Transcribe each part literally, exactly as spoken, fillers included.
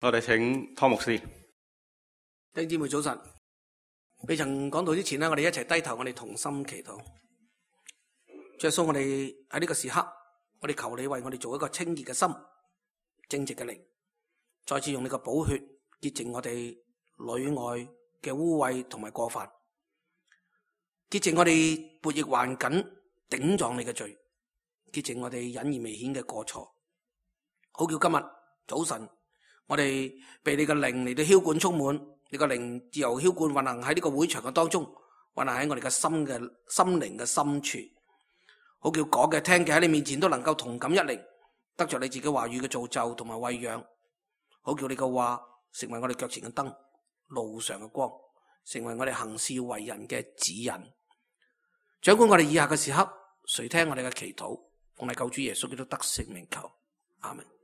我哋請湯牧師。 弟兄姊妹早晨，未曾講道之前呢，我哋一齊低頭，我哋同心祈禱。主耶穌，我哋喺呢個時刻，我哋求你為我哋做一個清潔嘅心、正直嘅靈，再次用你個寶血潔淨我哋裏外嘅污穢同埋過犯，潔淨我哋悖逆頑梗頂撞你嘅罪，潔淨我哋隱而未顯嘅過錯。好叫今日早晨，我哋被你嘅靈嚟到澆灌充滿，你個靈自由澆灌運行喺呢個會場嘅當中，運行喺我哋嘅心嘅心靈嘅深處。好叫講嘅聽嘅喺你面前都能夠同感一靈，得着你自己話語嘅造就同埋餵養。好叫你嘅話成為我哋腳前嘅燈，路上嘅光，成為我哋行事為人嘅指引。掌管我哋以下嘅時刻，垂聽我哋嘅祈禱，奉你救主耶穌基督得勝名求，阿門。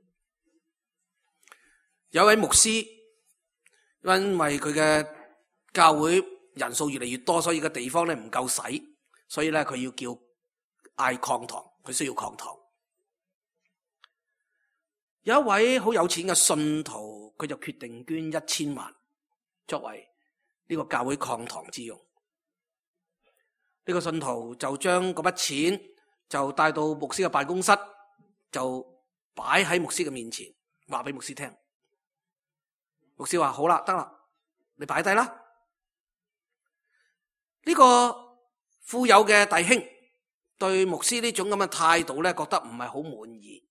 有位牧師因為佢嘅教會人數越嚟越多，所以個地方咧唔夠使，所以咧佢要叫嗌擴堂，佢需要擴堂。有一位好有錢嘅信徒，佢就決定捐一千萬作為呢個教會擴堂之用。呢個信徒就將嗰筆錢就帶到牧師嘅辦公室，就擺喺牧師嘅面前，話俾牧師聽。牧師話好啦，得啦，你擺低啦。呢個富有嘅弟兄對牧師呢種咁嘅態度咧，覺得唔係好滿意。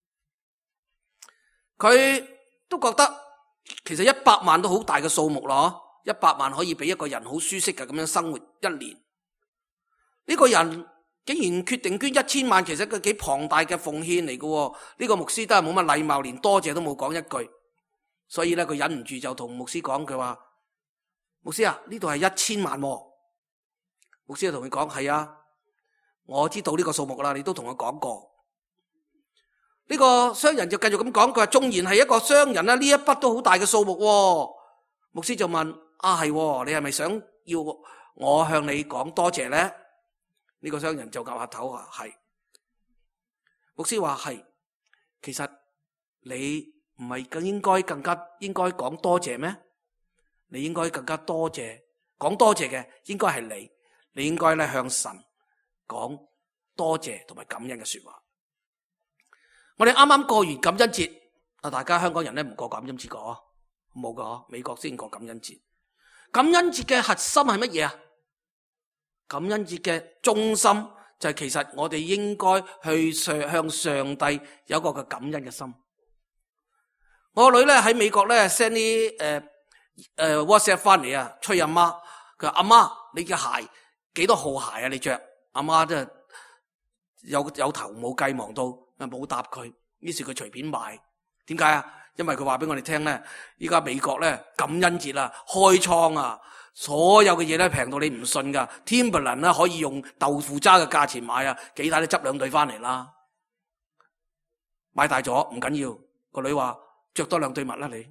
佢都覺得其實一百萬都好大嘅數目咯，一百萬可以俾一個人好舒適嘅咁樣生活一年。呢個人竟然決定捐一千萬，其實佢幾龐大嘅奉獻嚟嘅。呢個牧師都係冇乜禮貌，連多謝都冇講一句。所以咧，佢忍唔住就同牧師講，佢話：牧師啊，呢度係一千萬喎。牧師就同佢講：係啊，我知道呢個數目啦，你都同我講過。呢個商人就繼續咁講，佢話縱然係一個商人啦，呢一筆都好大嘅數目喎。牧師就問：啊係喎，你係咪想要我向你講多謝咧？呢個商人就岌下頭話係。牧師話係，其實你唔係更應該更加應該講多謝咩？你應該更加多謝，講多謝嘅應該係你，你應該咧向神講多謝同埋感恩嘅說話。我哋啱啱過完感恩節，啊，大家香港人咧唔過感恩節個，冇個，美國先過感恩節。感恩節嘅核心係乜嘢啊？感恩節嘅中心就係其實我哋應該去上向上帝有一個嘅感恩嘅心。我個女咧喺美國咧 send 啲誒誒 WhatsApp 翻嚟啊，催阿媽，佢話阿媽，你嘅鞋幾多號鞋啊？你着？阿媽真係有有頭冇計，忙到冇答佢，於是佢隨便買。點解啊？因為佢話俾我哋聽咧，依家美國咧感恩節啊，開倉啊，所有嘅嘢咧平到你唔信噶。Timberland 咧可以用豆腐渣嘅價錢買啊，幾大都執兩對翻嚟啦。買大咗唔緊要，個女話。着多兩對襪啦，你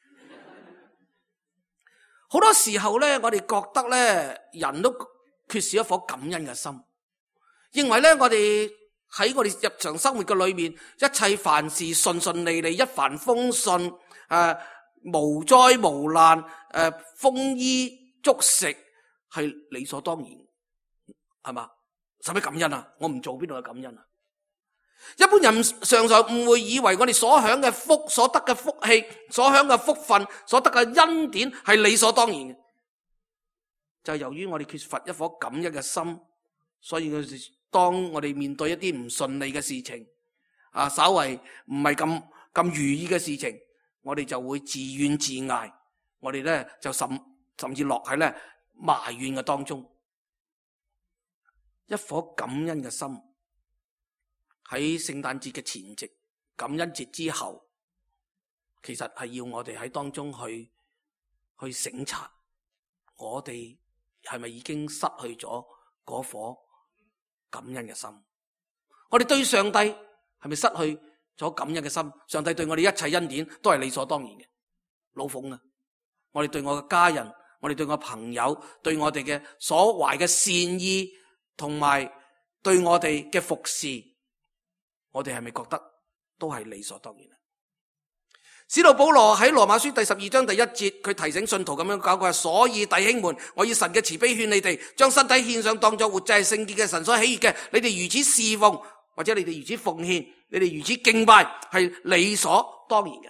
好多時候咧，我哋覺得咧，人都缺少一顆感恩嘅心，認為咧，我哋喺我哋日常生活嘅裏面，一切凡事順順利利，一帆風順，誒、呃，無災無難，誒、呃，豐衣足食，係理所當然，係嘛？使乜感恩啊？我唔做邊度有感恩啊？一般人常常誤會以為我哋所享嘅福、所得嘅福氣、所享嘅福分、所得嘅恩典係理所當然嘅，就係由於我哋缺乏一顆感恩嘅心，所以當我哋面對一啲唔順利嘅事情，啊，稍為唔係咁咁如意嘅事情，我哋就會自怨自艾，我哋咧就甚甚至落喺咧埋怨嘅當中。一顆感恩嘅心。喺聖誕節嘅前夕、感恩節之後，其實係要我哋喺當中去去省察，我哋係咪已經失去咗嗰顆感恩嘅心？我哋對上帝係咪失去咗感恩嘅心？上帝對我哋一切恩典都係理所當然嘅。老馮啊，我哋對我嘅家人，我哋對我朋友，對我哋嘅所懷嘅善意，同埋對我哋嘅服侍，我哋係咪覺得都係理所當然？ 使徒保羅喺羅馬書第十二章第一節，佢提醒信徒咁樣講，佢話：所以弟兄們，我以神嘅慈悲勸你哋，將身體獻上當作活祭，聖潔嘅，神所喜悅嘅。你哋如此侍奉，或者你哋如此奉獻，你哋如此敬拜，係理所當然嘅。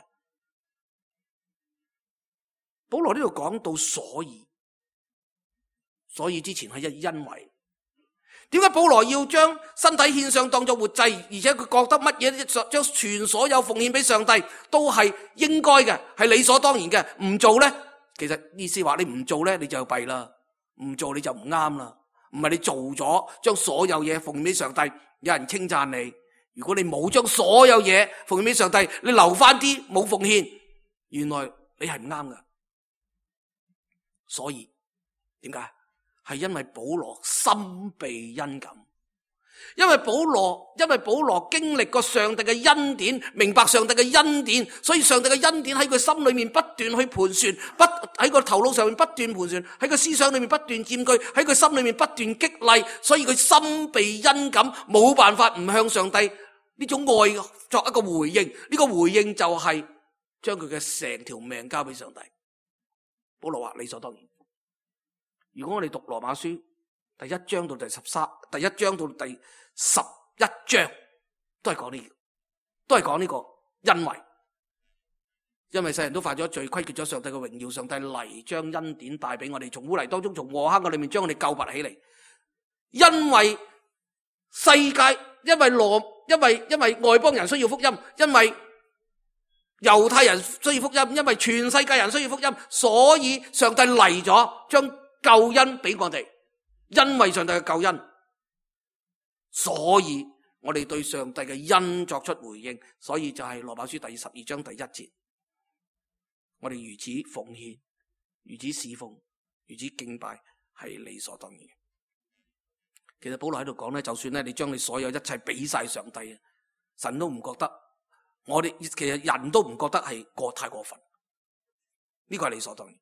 保羅呢度講到所以，所以之前係一因為。點解保羅要將身體獻上當作活祭，而且佢覺得乜嘢將全所有奉獻俾上帝都係應該嘅，係理所當然嘅？唔做咧，其實意思話你唔做咧，你就弊啦，唔做你就唔啱啦。唔係你做咗，將所有嘢奉獻俾上帝，有人稱讚你。如果你冇將所有嘢奉獻俾上帝，你留翻啲冇奉獻，原來你係唔啱噶。所以點解？係因為保羅心被恩感，因為保羅因為保羅經歷過上帝嘅恩典，明白上帝嘅恩典，所以上帝嘅恩典喺佢心裏面不斷去盤旋，不喺個頭腦上面不斷盤旋，喺個思想裏面不斷佔據，喺佢心裏面不斷激勵，所以佢心被恩感，冇辦法唔向上帝呢種愛作一個回應。呢個回應就係將佢嘅成條命交俾上帝。保羅話理所當然。如果我哋讀羅馬書第一章到第十三，第一章到第十一章，都係講呢個，都係講呢個，因為因為世人都犯咗罪，虧缺咗上帝嘅榮耀，上帝嚟將恩典帶俾我哋，從污泥當中，從禍坑嘅裏面將我哋救拔起嚟。因為世界，因為羅，因為因為外邦人需要福音，因為猶太人需要福音，因為全世界人需要福音，所以上帝嚟咗，將救恩俾我哋。因為上帝嘅救恩，所以我哋對上帝嘅恩作出回應。所以就係羅馬書第十二章第一節，我哋如此奉獻，如此侍奉，如此敬拜，係理所當然嘅。其實保羅喺度講咧，就算咧你將你所有一切俾晒上帝，神都唔覺得，我哋其實人都唔覺得係過太過分。呢個係理所當然。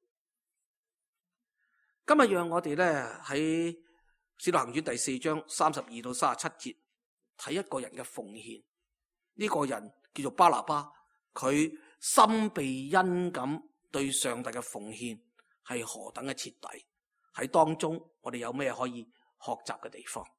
今日讓我哋咧喺《使徒行傳》第四章三十二到三十七節睇一個人嘅奉獻。呢個人叫做巴拿巴，佢心被恩感，對上帝嘅奉獻係何等嘅徹底。喺當中我哋有咩可以學習嘅地方？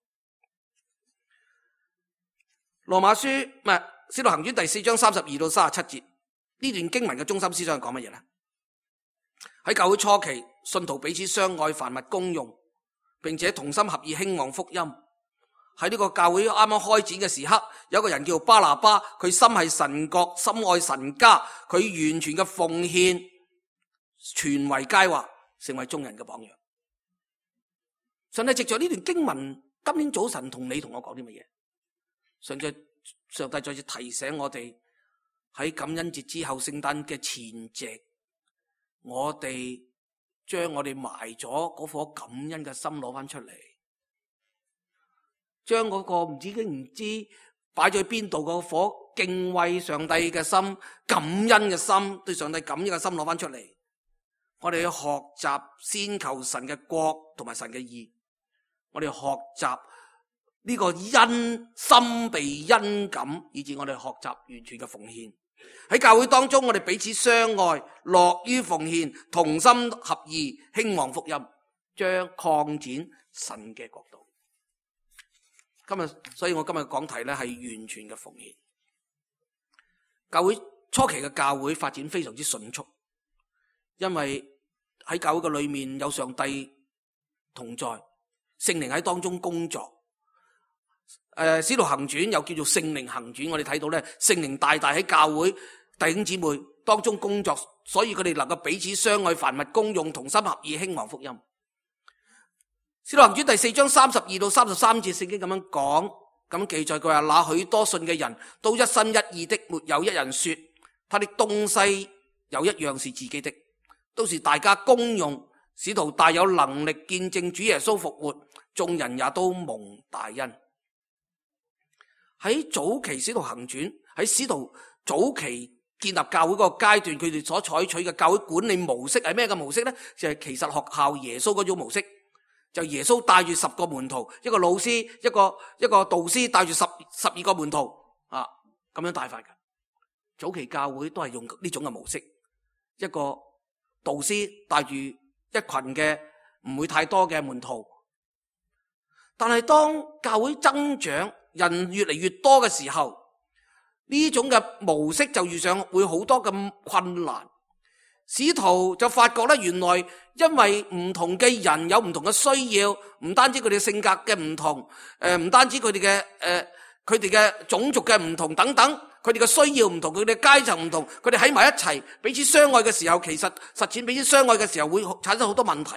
羅馬書唔係《使徒行傳》第四章三十二到三十七節，呢段經文嘅中心思想係講乜嘢咧？喺教會初期，信徒彼此相愛，凡物公用，並且同心合意興旺福音。喺呢個教會啱啱開展嘅時刻，有一個人叫巴拿巴，佢心係神國，心愛神家，佢完全嘅奉獻，傳為佳話，成為眾人嘅榜樣。上帝藉着呢段經文，今天早晨同你同我講啲乜嘢？上帝上帝再次提醒我哋，喺感恩節之後聖誕嘅前夕，我哋將我哋埋咗嗰顆感恩嘅心攞翻出嚟，將嗰個唔知經唔知擺咗喺邊度嗰顆敬畏上帝嘅心、感恩嘅心、對上帝感恩嘅心攞翻出嚟。我哋要學習先求神嘅國同埋神嘅義，我哋學習呢個恩心被恩感，以致我哋學習完全嘅奉獻。喺教會當中，我哋彼此相愛，樂於奉獻，同心合意，興旺福音，將擴展神嘅國度。今日，所以我今日講題咧係完全嘅奉獻。教會初期嘅教會發展非常之迅速，因為喺教會嘅裏面有上帝同在，聖靈喺當中工作。誒，使徒行傳又叫做聖靈行傳，我哋睇到咧，聖靈大大喺教會弟兄姊妹當中工作，所以佢哋能夠彼此相愛，凡物公用，同心合意，興旺福音。使徒行傳第四章三十二到三十三節聖經咁樣講，咁記載佢話：那許多信嘅人都一心一意的，沒有一人說他的東西有一樣是自己的，都是大家公用。使徒大有能力見證主耶穌復活，眾人也都蒙大恩。喺早期使徒行傳，喺使徒早期建立教會嗰個階段，佢哋所採取嘅教會管理模式係咩嘅模式呢？就係其實學校耶穌嗰種模式，就耶穌帶住十個門徒，一個老師，一個一個導師帶住十十二個門徒啊，咁樣帶法嘅。 早期教會都係用呢種嘅模式，一個導師帶住一群嘅唔會太多嘅門徒。但係當教會增長，人越嚟越多嘅時候，呢種嘅模式就遇上會好多咁困難。使徒就發覺咧，原來因為唔同嘅人有唔同嘅需要，唔單止佢哋性格嘅唔同，誒唔單止佢哋嘅誒佢哋嘅種族嘅唔同等等，佢哋嘅需要唔同，佢哋嘅階層唔同，佢哋喺埋一齊彼此相愛嘅時候，其實實踐彼此相愛嘅時候會產生好多問題。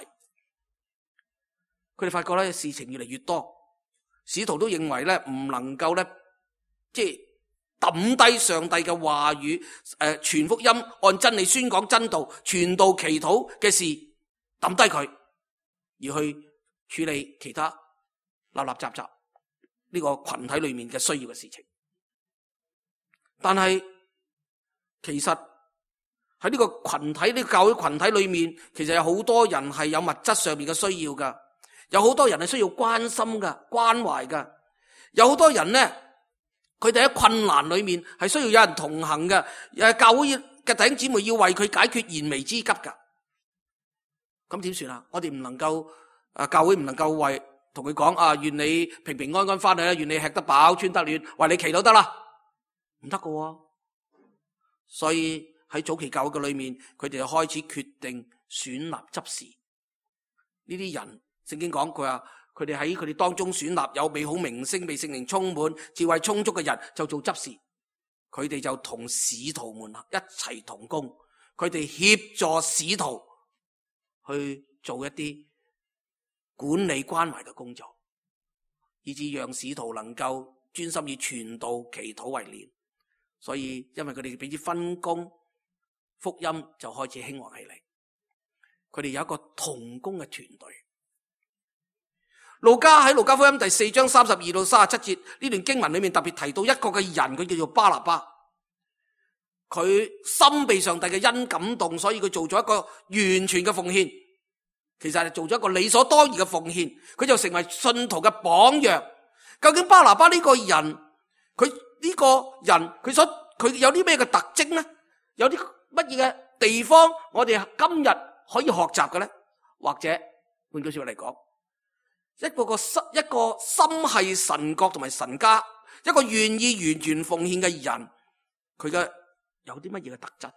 佢哋發覺咧，事情越嚟越多，使徒都認為咧唔能夠咧即係抌低上帝嘅話語，誒傳福音，按真理宣講真道，傳道祈禱嘅事抌低佢，而去處理其他立立雜雜呢個群體裏面嘅需要嘅事情。但係其實喺呢個群體呢個教會群體裏面，其實有好多人係有物質上面嘅需要噶，有好多人係需要關心噶、關懷噶，有好多人呢，佢哋喺困難裏面係需要有人同行嘅，誒教會嘅弟兄姊妹要為佢解決燃眉之急噶。咁點算啊？我哋唔能夠誒教會唔能夠為同佢講啊，願你平平安安翻去啦，願你吃得飽穿得暖，為你祈禱得啦，唔得噶喎。所以喺早期教會嘅裏面，佢哋就開始決定選立執事。呢啲人聖經講佢話，佢哋喺佢哋當中選立有美好名聲、被聖靈充滿、智慧充足嘅人，就做執事。佢哋就同使徒們一齊同工，佢哋協助使徒去做一啲管理關懷嘅工作，以致讓使徒能夠專心以傳道祈禱為念。所以因為佢哋彼此分工，福音就開始興旺起嚟。佢哋有一個同工嘅團隊。路加喺路加福音第四章三十二到三十七節呢段經文裏面特別提到一個嘅人，佢叫做巴拿巴。佢心被上帝嘅恩感動，所以佢做咗一個完全嘅奉獻。其實係做咗一個理所當然嘅奉獻，佢就成為信徒嘅榜樣。究竟巴拿巴呢個人，佢呢個人佢所佢有啲咩嘅特徵呢？有啲乜嘢嘅地方我哋今日可以學習嘅呢？或者換句說話嚟講，一個個心一個心係神國同埋神家，一個願意完全奉獻嘅人，佢嘅有啲乜嘢嘅特質？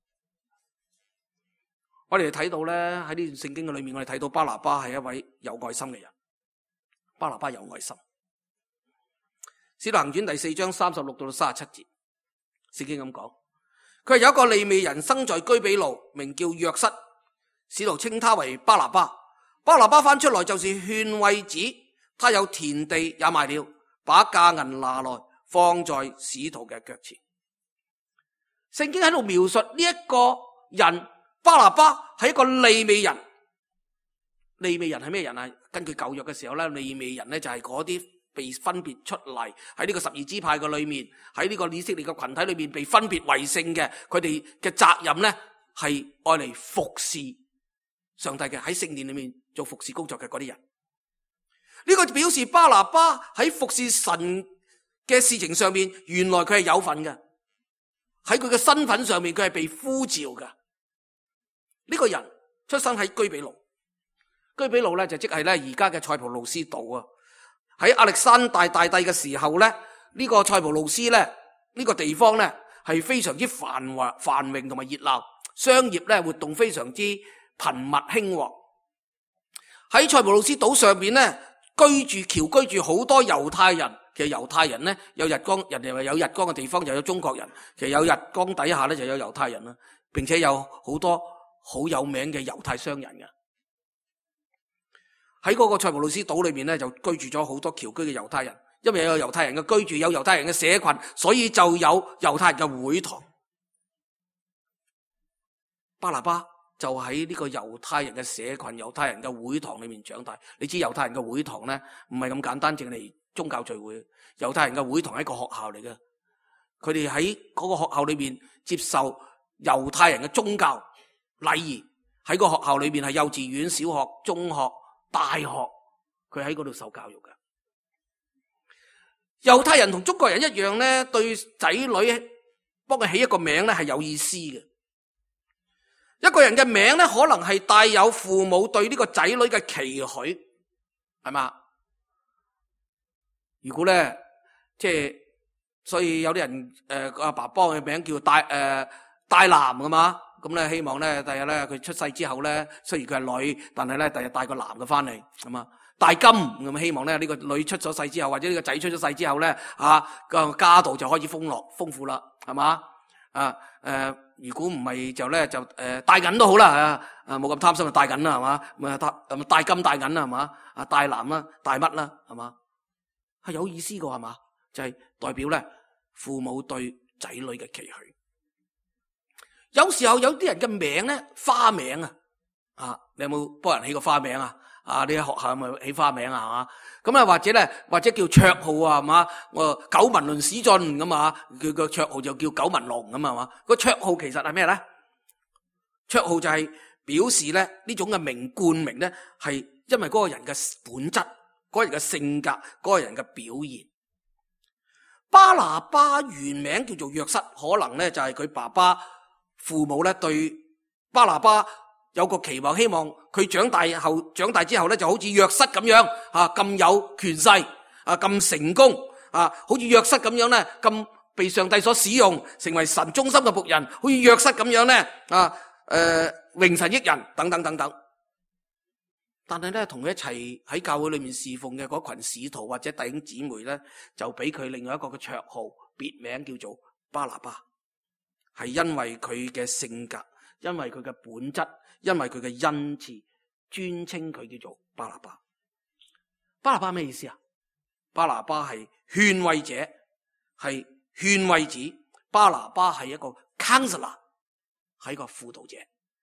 我哋睇到咧，喺呢段聖經嘅裏面，我哋睇到巴拿巴係一位有愛心嘅人。巴拿巴有愛心。使徒行傳第四章三十六到三十七節，聖經咁講，佢係有一個利未人生在居比路，名叫約瑟，使徒稱他為巴拿巴。巴拿巴翻出來就是勸慰子，他有田地也賣了，把價銀拿來放在使徒嘅腳前。聖經喺度描述呢一個人巴拿巴係一個利未人。利未人係咩人啊？根據舊約嘅時候咧，利未人咧就係嗰啲被分別出嚟喺呢個十二支派嘅裏面，喺呢個以色列嘅群體裏面被分別為聖嘅，佢哋嘅責任咧係愛嚟服侍上帝嘅，喺聖殿裏面做服侍工作嘅嗰啲人。呢個表示巴拿巴喺服侍神嘅事情上面，原來佢係有份嘅，喺佢嘅身份上面佢係被呼召嘅。呢個人出生喺居比路，居比路咧就即係咧而家嘅塞浦路斯島啊。喺亞歷山大大帝嘅時候咧，呢個塞浦路斯咧呢個地方咧係非常之繁華繁榮同埋熱鬧，商業咧活動非常之頻密興旺。喺塞浦路斯島上邊咧居住僑居住好多猶太人。其實猶太人咧有日光，人哋話有日光嘅地方就有中國人，其實有日光底下咧就有猶太人啦，並且有好多好有名嘅猶太商人嘅。喺嗰個塞浦路斯島裏面咧就居住咗好多僑居嘅猶太人，因為有猶太人嘅居住，有猶太人嘅社群，所以就有猶太人嘅會堂。巴拿巴就喺呢個猶太人嘅社群、猶太人嘅會堂裏面長大。你知猶太人嘅會堂咧唔係咁簡單，淨嚟宗教聚會。猶太人嘅會堂係一個學校嚟嘅，佢哋喺嗰個學校裏面接受猶太人嘅宗教禮儀。喺個學校裏面係幼稚園、小學、中學、大學，佢喺嗰度受教育嘅。猶太人同中國人一樣咧，對仔女幫佢起一個名咧係有意思嘅。一個人嘅名咧可能係帶有父母對呢個仔女嘅期許，係嘛？如果咧即係，所以有啲人誒阿爸幫佢名叫大誒大男噶嘛，咁咧希望咧第日咧佢出世之後咧，雖然佢係女，但係咧第日帶個男嘅翻嚟，係嘛？大金咁希望咧呢個女出咗世之後，或者呢個仔出咗世之後咧，啊個家道就開始豐樂豐富啦，係嘛？啊誒、呃，如果唔係就咧就誒大銀都好啦，啊冇咁貪心就大銀啦，係嘛？咁啊大大金大銀啦，係嘛？啊大男啦，大乜啦，係嘛？係有意思噶，係嘛？就係、是、代表咧父母對仔女嘅期許。有時候有啲人嘅名咧花名啊，啊你有冇幫人起個花名啊？啊！你喺學校咪起花名啊？係嘛？咁啊，或者咧，或者叫綽號啊？係嘛？我九文論史進咁啊，佢個綽號就叫九文龍咁啊？係嘛？個綽號其實係咩咧？綽號就係表示咧呢種嘅名冠名咧，係因為嗰個人嘅本質、嗰個人嘅性格、嗰個人嘅表現。巴拿巴原名叫做約瑟，可能咧就係佢爸爸父母咧對巴拿巴有個期望，希望佢長大後長大之後咧就好似約瑟咁樣啊，咁有權勢啊，咁成功啊，好似約瑟咁樣咧，咁被上帝所使用，成為神忠心嘅僕人，好似約瑟咁樣咧啊，誒榮神益人等等等等。但係咧同佢一齊喺教會裏面侍奉嘅嗰群使徒或者弟兄姊妹咧，就俾佢另外一個嘅綽號別名叫做巴拿巴，係因為佢嘅性格，因為佢嘅本質，因為佢嘅恩賜，專稱佢叫做巴拿巴。巴拿巴咩意思啊？巴拿巴係勸慰者，係勸慰子。巴拿巴係一個 counselor， 係一個輔導者。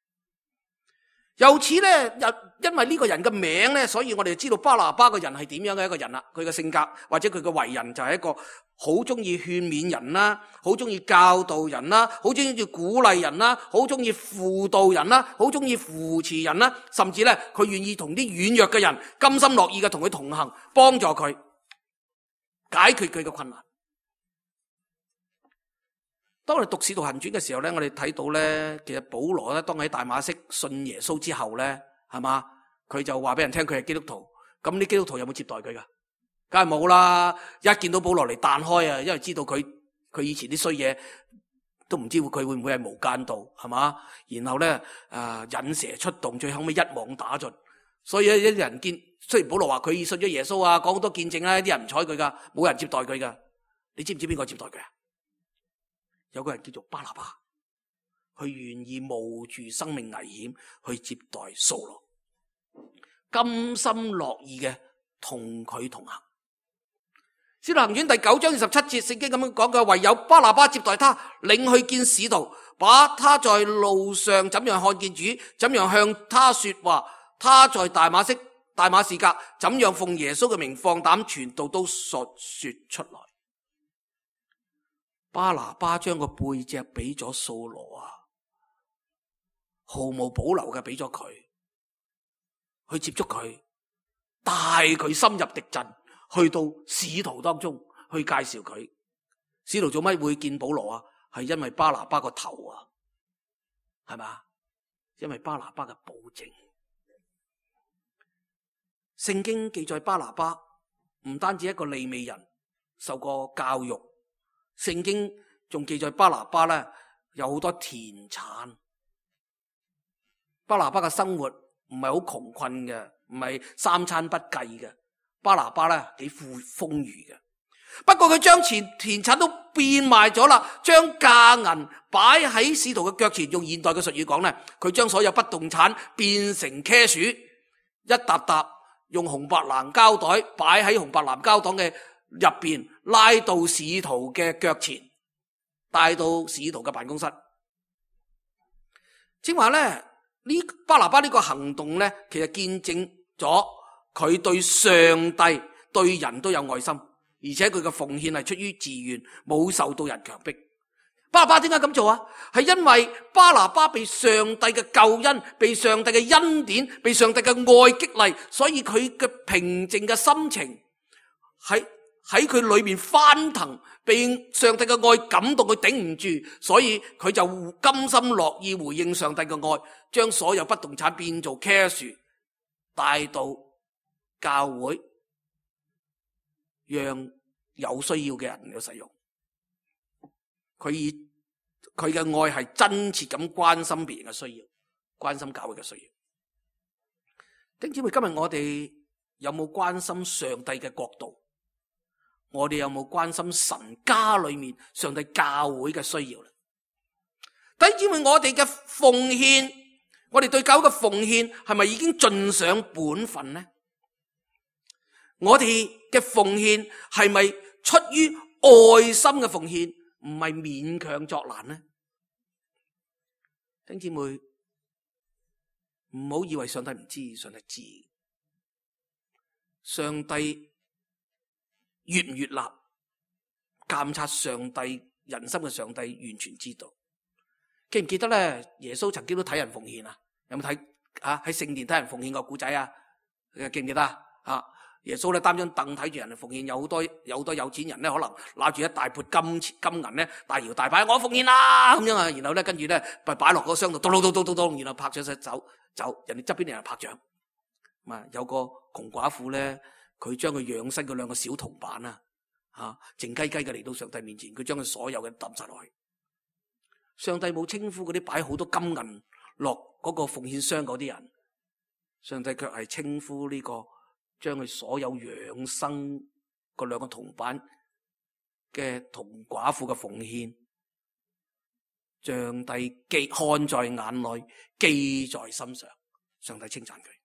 由此咧，因為呢個人嘅名咧，所以我哋就知道巴拿巴個人係點樣嘅一個人啦。佢嘅性格或者佢嘅為人就係一個好中意勸勉人啦，好中意教導人啦，好中意鼓勵人啦，好中意輔導人啦，好中意扶持人啦，甚至咧佢願意同啲軟弱嘅人甘心樂意嘅同佢同行，幫助佢解決佢嘅困難。當我哋讀《使徒行傳》嘅時候咧，我哋睇到咧，其實保羅咧，當喺大馬色信耶穌之後咧，係嘛，佢就話俾人聽佢係基督徒。咁啲基督徒有冇接待佢噶？梗係冇啦！一見到保羅嚟彈開啊，因為知道佢佢以前啲衰嘢，都唔知佢會唔會係無間道，係嘛？然後咧啊、呃、引蛇出洞，最後尾一網打盡。所以一啲人見，雖然保羅話佢信咗耶穌啊，講好多見證啦，啲人唔睬佢噶，冇人接待佢噶。你知唔知邊個接待佢啊？有個人叫做巴拿巴，佢願意冒住生命危險去接待掃羅，甘心樂意嘅同佢同行。使徒行傳第九章二十七節，聖經咁樣講嘅，唯有巴拿巴接待他，領去見使徒，把他在路上怎樣看見主，怎樣向他說話，他在大馬色、大馬士革怎樣奉耶穌嘅名放膽傳道，都述說出來。巴拿巴將個背脊俾咗掃羅啊，毫無保留嘅俾咗佢，去接觸佢，帶佢深入敵陣，去到使徒當中去介紹佢。使徒做乜會見保羅啊？係因為巴拿巴個頭啊，係咪？因為巴拿巴嘅保證。聖經記載巴拿巴唔單止一個利未人，受過教育。聖經仲記載巴拿巴咧有好多田產。巴拿巴嘅生活唔係好窮困嘅，唔係三餐不繼嘅。巴拿巴咧幾富豐裕嘅，不過佢將田田產都變賣咗啦，將價銀擺喺使徒嘅腳前。用現代嘅術語講咧，佢將所有不動產變成 cash， 一沓沓用紅白藍膠袋擺喺紅白藍膠袋嘅入邊，拉到使徒嘅腳前，帶到使徒嘅辦公室。正話咧，呢巴拿巴呢個行動咧，其實見證咗佢對上帝對人都有愛心，而且佢嘅奉獻係出於自願，冇受到人強迫。巴拿巴點解咁做啊？係因為巴拿巴被上帝嘅救恩、被上帝嘅恩典、被上帝嘅愛激勵，所以佢嘅平靜嘅心情喺喺佢裏面翻騰，被上帝嘅愛感動，佢頂唔住，所以佢就甘心樂意回應上帝嘅愛，將所有不動產變做 cash 帶到教會，讓有需要嘅人去使用。佢以佢嘅愛係真切咁關心別人嘅需要，關心教會嘅需要。弟兄姊妹，今日我哋有冇關心上帝嘅國度？我哋有冇關心神家裏面上帝教會嘅需要咧？弟兄姊妹，我哋嘅奉獻，我哋對教會嘅奉獻係咪已經盡上本分呢？我哋嘅奉獻係咪出於愛心嘅奉獻，唔係勉強作難呢？弟兄姊妹，唔好以為上帝唔知，上帝知。上帝越唔越立監察上帝人心嘅上帝完全知道。記唔記得咧？耶穌曾經都睇人奉獻啊？有冇睇啊？喺聖殿睇人奉獻個古仔啊？記唔記得啊？耶穌咧擔張凳睇住人嚟奉獻，有好多有好多有錢人咧，可能拿住一大撥金錢金銀咧，大搖大擺，我奉獻啦咁樣啊！然後咧跟住咧擺擺落個箱度，咚咚咚咚咚咚，然後拍咗隻手走，人哋側邊啲人拍掌。啊，有個窮寡婦咧。佢將佢養生嗰兩個小銅板啊，吓靜雞雞嘅嚟到上帝面前，佢將佢所有嘅抌晒落去。上帝冇稱呼嗰啲擺好多金銀落嗰個奉獻箱嗰啲人，上帝卻係稱呼呢個將佢所有養生嗰兩個銅板嘅窮寡婦嘅奉獻，上帝記看在眼內，記在心上。上帝稱讚佢。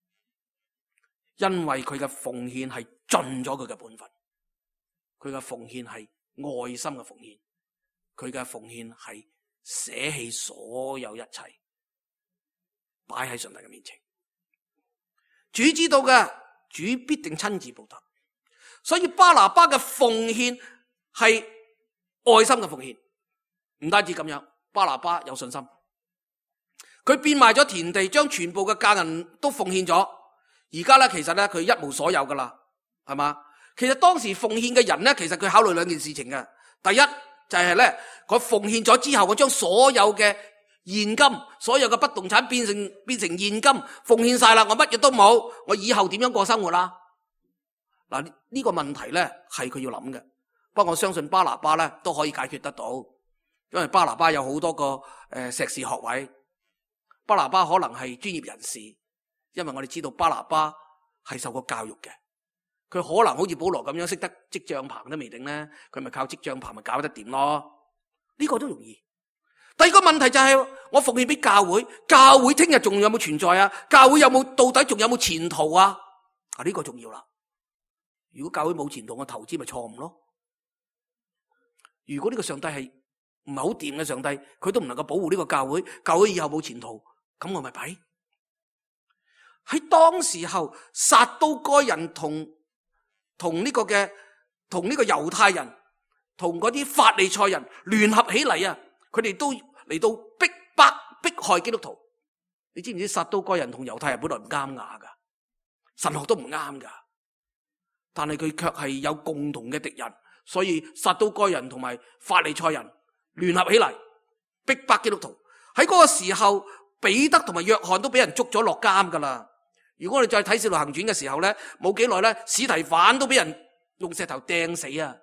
因為佢嘅奉獻係盡咗佢嘅本分，佢嘅奉獻係愛心嘅奉獻，佢嘅奉獻係捨棄所有一切，擺喺上帝嘅面前。主知道嘅，主必定親自報答。所以巴拿巴嘅奉獻係愛心嘅奉獻，唔單止咁樣，巴拿巴有信心，佢變賣咗田地，將全部嘅價銀都奉獻咗。而家咧，其實咧佢一無所有噶啦，係嘛？其實當時奉獻嘅人咧，其實佢考慮兩件事情嘅。第一就係咧，佢奉獻咗之後，我將所有嘅現金、所有嘅不動產變成變成現金，奉獻晒啦，我乜嘢都冇，我以後點樣過生活啦？嗱，呢個問題咧係佢要諗嘅。不過我相信巴拿巴咧都可以解決得到，因為巴拿巴有好多個誒碩士學位，巴拿巴可能係專業人士。因為我哋知道巴拿巴係受過教育嘅，佢可能好似保羅咁樣識得織帳棚都未定咧，佢咪靠織帳棚咪搞得掂咯？呢個都容易。第二個問題就係我奉獻俾教會，教會聽日仲有冇存在啊？教會有冇到底仲有冇前途啊？啊，呢個重要啦。如果教會冇前途，我投資咪錯誤咯。如果呢個上帝係唔係好掂嘅上帝，佢都唔能夠保護呢個教會，教會以後冇前途，咁我咪弊。喺當時候，撒都該人同同呢個嘅同呢個猶太人同嗰啲法利賽人聯合起嚟啊！佢哋都嚟到逼迫迫害基督徒。你知唔知撒都該人同猶太人本來唔啱牙噶，神學都唔啱噶，但係佢卻係有共同嘅敵人，所以撒都該人同埋法利賽人聯合起嚟逼迫基督徒。喺嗰個時候，彼得同埋約翰都俾人捉咗落監噶啦。如果我哋再睇《使徒行傳》嘅時候咧，冇幾耐咧，司提反都俾人用石頭掟死啊！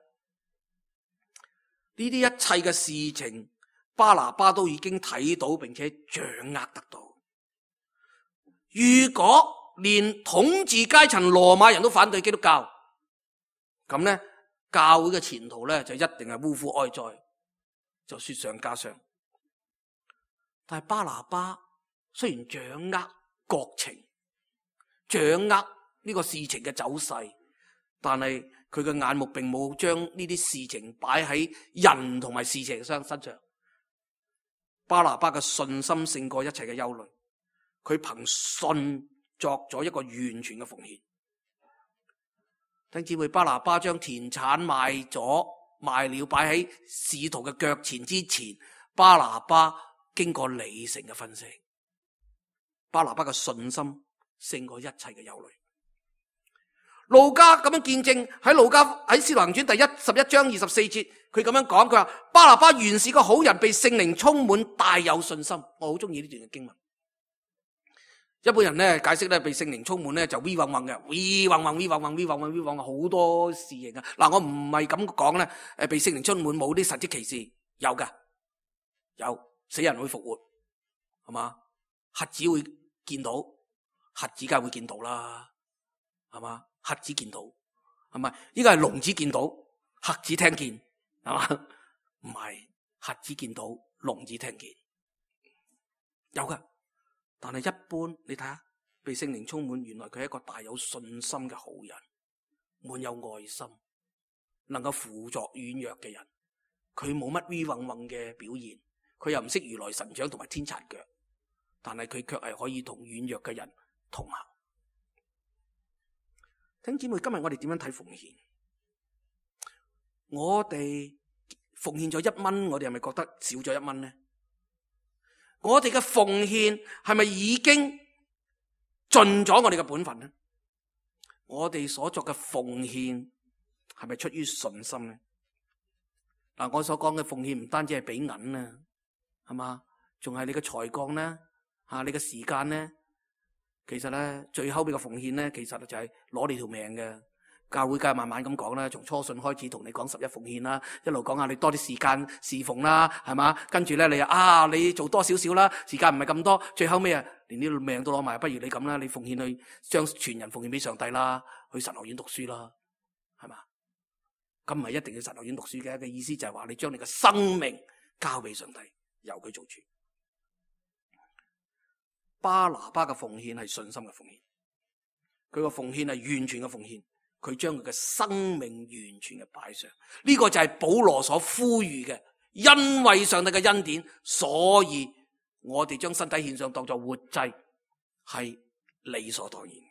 呢啲一切嘅事情，巴拿巴都已經睇到並且掌握得到。如果連統治階層羅馬人都反對基督教，咁咧教會嘅前途咧就一定係嗚呼哀哉，就雪上加霜。但係巴拿巴雖然掌握國情，掌握呢個事情嘅走勢，但係佢嘅眼目並冇將呢啲事情擺喺人同埋事情身上。巴拿巴嘅信心勝過一切嘅憂慮，佢憑信作咗一個完全嘅奉獻。聽姊妹，巴拿巴將田產賣咗，賣了擺喺使徒嘅腳前之前，巴拿巴經過理性嘅分析，巴拿巴嘅信心勝過一切嘅憂慮。 路加咁樣見證，喺路加喺使徒行傳第一十一章二十四節，佢咁樣講，佢話巴拿巴原是個好人，被聖靈充滿，大有信心。我好中意呢段嘅經文。一般人咧解釋咧，被聖靈充滿咧就 V 嗡嗡嘅 ，V 嗡嗡 V 嗡嗡 V 嗡嗡 V 嗡嗡，好多事情啊！嗱，我唔係咁講咧，誒，被聖靈充滿冇啲神蹟奇事，有噶，有死人會復活，係嘛？瞎子會見到，瞎子梗係會見到啦，係嘛？瞎子見到，係咪？呢個係聾子見到，瞎子聽見，係嘛？唔係，瞎子見到，聾子聽見，有噶。但係一般，你睇下，被聖靈充滿，原來佢係一個大有信心嘅好人，滿有愛心，能夠輔助軟弱嘅人。佢冇乜 V 嗡嗡嘅表現，佢又唔識如來神掌同埋天殘腳，但係佢卻係可以同軟弱嘅人同行。弟兄姊妹，今日我哋點樣睇奉獻？我哋奉獻咗一蚊，我哋係咪覺得少咗一蚊呢？我哋嘅奉獻係咪已經盡咗我哋嘅本分呢？我哋所作嘅奉獻係咪出於信心呢？嗱，我所講嘅奉獻唔單止係俾銀啊，係嘛，仲係你嘅才幹啦，吓你嘅時間咧。其實咧，最後邊嘅奉獻咧，其實就係攞你條命嘅。教會梗係慢慢咁講啦，從初信開始同你講十一奉獻啦，一路講下你多啲時間侍奉啦，係嘛？跟住咧你啊，你做多少少啦，時間唔係咁多，最後尾啊，連呢條命都攞埋，不如你咁啦，你奉獻去將全人奉獻俾上帝啦，去神學院讀書啦，係嘛？咁唔係一定要神學院讀書嘅，嘅意思就係話你將你嘅生命交俾上帝，由佢做主。巴拿巴嘅奉獻係信心嘅奉獻，佢個奉獻係完全嘅奉獻。佢將佢嘅生命完全嘅擺上，呢個就係保羅所呼籲嘅，因為上帝嘅恩典，所以我哋將身體獻上當作活祭，係理所當然。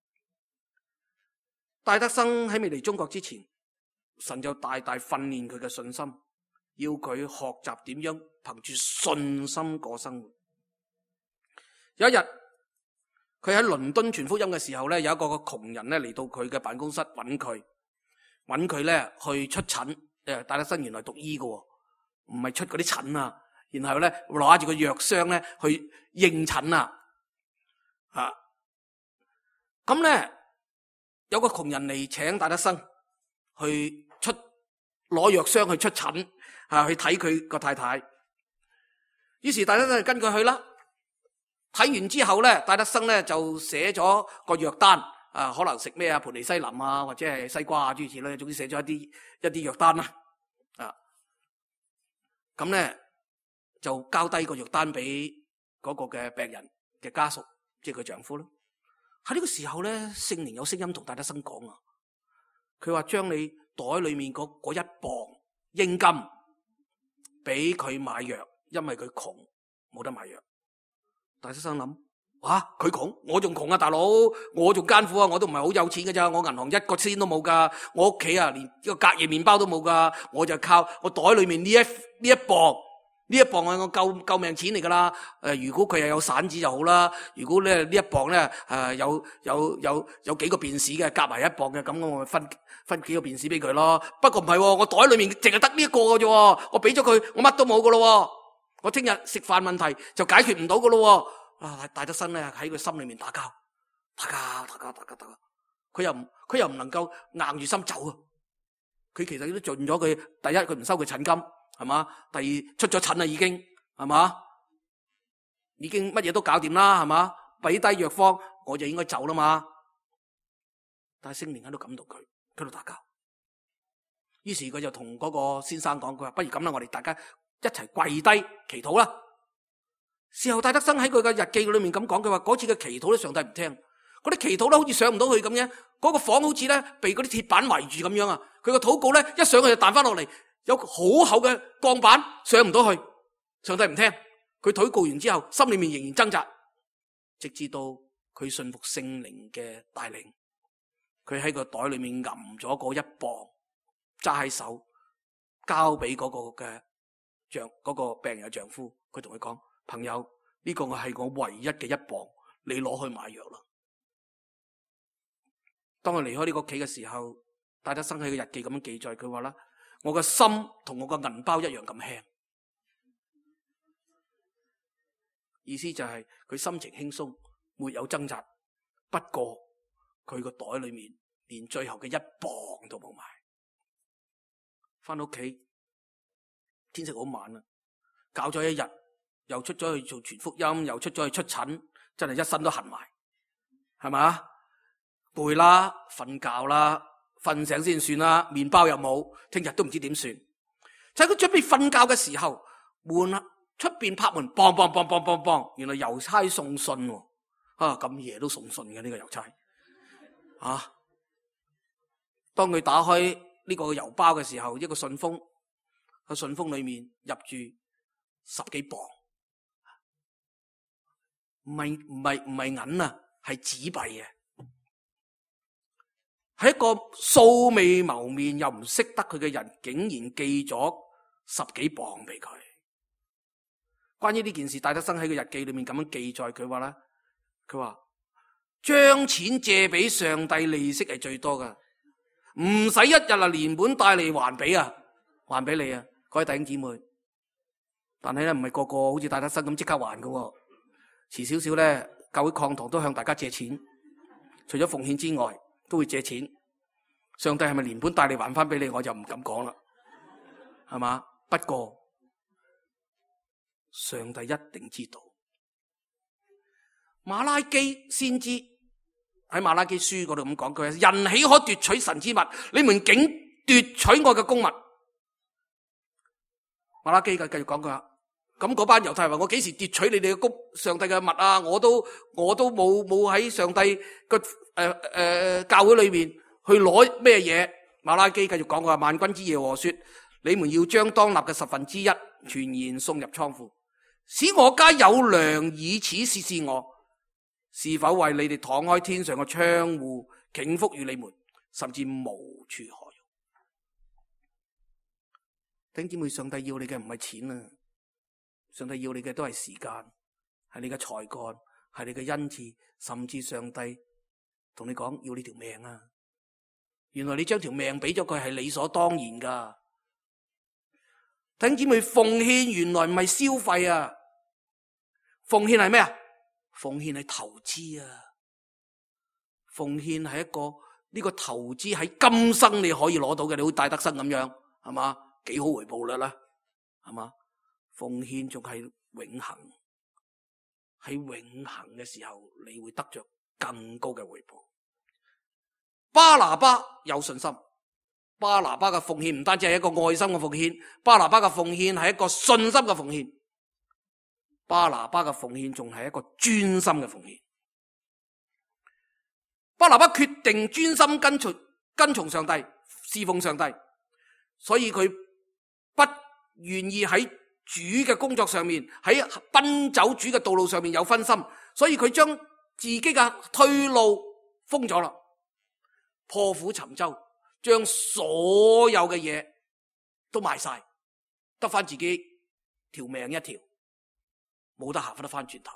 戴德生喺未嚟中國之前，神就大大訓練佢嘅信心，要佢學習點樣憑住信心過生活。有一日，佢喺倫敦傳福音嘅時候咧，有一個個窮人咧嚟到佢嘅辦公室揾佢，揾佢咧去出診。誒，戴德生原來讀醫嘅，唔係出嗰啲診啊。然後咧攞住個藥箱咧去應診啊。啊，咁咧有個窮人嚟請戴德生去出攞藥箱去出診啊，去睇佢個太太。於是戴德生就跟佢去啦。睇完之後咧，戴德生咧就寫咗個藥單，啊，可能食咩啊，盤尼西林啊，或者係西瓜啊諸如此類，總之寫咗一啲一啲藥單啦，啊，咁咧就交低個藥單俾嗰個嘅病人嘅家屬，即係佢丈夫咯。喺呢個時候咧，聖靈有聲音同戴德生講啊，佢話將你袋裏面嗰嗰一磅英金俾佢買藥，因為佢窮，冇得買藥。戴德生諗，哇，佢窮，我仲窮啊，大佬，我仲艱苦啊，我都唔係好有錢㗎咋，我銀行一個仙都冇噶，我屋企啊連一個隔夜麵包都冇噶，我就靠我袋裏面呢一呢一磅，呢一磅係我救救命錢嚟噶啦。誒、呃，如果佢又有散紙就好啦，如果咧呢一磅咧誒、呃、有有有有幾個便士嘅，夾埋一磅嘅，咁我咪分分幾個便士俾佢咯。不過唔係，我袋裏面淨係得呢一個嘅啫，我俾咗佢，我乜都冇噶咯。我聽日食飯問題就解決唔到噶咯，啊！戴德生咧喺佢心裏面打交，打交，打交，打交，打交。佢又唔，佢又唔能夠硬住心走啊！佢其實都盡咗佢，第一佢唔收佢診金，係嘛？第二出咗診啦已經，係嘛？已經乜嘢都搞掂啦，係嘛？俾低藥方，我就應該走啦嘛。但係聖靈喺度感動佢，佢喺度打交。於是佢就同嗰個先生講，佢話不如咁啦，我哋大家一齊跪低祈禱啦。事後戴德生喺佢嘅日記裏面咁講，佢話嗰次嘅祈禱咧，上帝唔聽，嗰啲祈禱咧好似上唔到去咁樣，嗰個房好似咧被嗰啲鐵板圍住咁樣啊。佢個禱告咧一上去就彈翻落嚟，有好厚嘅鋼板上唔到去，上帝唔聽。佢禱告完之後，心裏面仍然掙扎，直至到佢信服聖靈嘅帶領，佢喺個袋裏面揞咗嗰一磅，揸喺手，交俾嗰個嘅丈嗰個病人嘅丈夫，佢同佢講。朋友，呢個我係我唯一嘅一磅，你攞去買藥啦。 當佢離開呢個屋企嘅時候，戴德生喺個日記咁樣記載，佢話啦：我個心同我個銀包一樣咁輕。意思就係佢心情輕鬆，沒有掙扎。不過佢個袋裏面連最後嘅一磅都冇埋。翻到屋企，天色好晚啦，搞咗一日，又出咗去做傳福音，又出咗去出診，真係一身都痕埋，係咪？攰啦，瞓覺啦，瞓醒先算啦，麵包又冇，聽日都唔知點算。就喺佢準備瞓覺嘅時候，門出邊拍門，梆梆梆梆梆梆，原來郵差送信喎。啊，咁夜都送信嘅呢個郵差啊！當佢打開呢個郵包嘅時候，一個信封，個信封裏面入住十幾磅，唔係唔係唔係銀啊，係紙幣嘅，係一個素未謀面又唔識得佢嘅人，竟然寄咗十幾磅俾佢。關於呢件事，戴德生喺個日記裏面咁樣記載，佢話啦，佢話將錢借俾上帝，利息係最多噶，唔使一日啊連本帶利還俾啊，還俾你啊，各位弟兄姊妹。但係咧唔係個個好似戴德生咁即刻還噶，遲少少咧，教會擴堂都向大家借錢，除咗奉獻之外，都會借錢。上帝係咪連本帶利還翻俾你，我就唔敢講啦，係嘛？不過上帝一定知道。馬拉基先知喺馬拉基書嗰度咁講，佢話：人豈可奪取神之物？你們竟奪取我嘅公物。馬拉基繼續講佢話：咁嗰班猶太人話：我幾時奪取你哋嘅公上帝嘅物啊？我都我都冇冇喺上帝嘅誒誒教會裏面去攞咩嘢？馬拉基繼續講佢話：萬軍之耶和華說：你們要將當納嘅十分之一全然送入倉庫，使我家有糧，以此試試我是否為你哋敞開天上嘅窗戶，傾福與你們，甚至無處可容。弟兄姊妹，上帝要你嘅唔係錢啊，上帝要你嘅都係時間，係你嘅才幹，係你嘅恩賜，甚至上帝同你講要你條命啊！原來你將條命俾咗佢係理所當然噶。弟兄姊妹，奉獻原來唔係消費啊，奉獻係咩啊？奉獻係投資啊！奉獻係一個呢個投資喺今生你可以攞到嘅，你好似戴德生咁樣，係嘛？幾好回報率啦，係嘛？奉獻仲係永恆，喺永恆嘅時候你會得着更高嘅回報。巴拿巴有信心，巴拿巴嘅奉獻唔單止係一個愛心嘅奉獻，巴拿巴嘅奉獻係一個信心嘅奉獻。巴拿巴嘅奉獻仲係一個專心嘅奉獻。巴拿巴決定專心跟隨跟從上帝，侍奉上帝，所以佢不願意喺主嘅工作上面，喺奔走主嘅道路上面有分心，所以佢將自己嘅退路封咗啦，破釜沉舟，將所有嘅嘢都賣晒，得翻自己條命一條。冇得行得翻轉頭。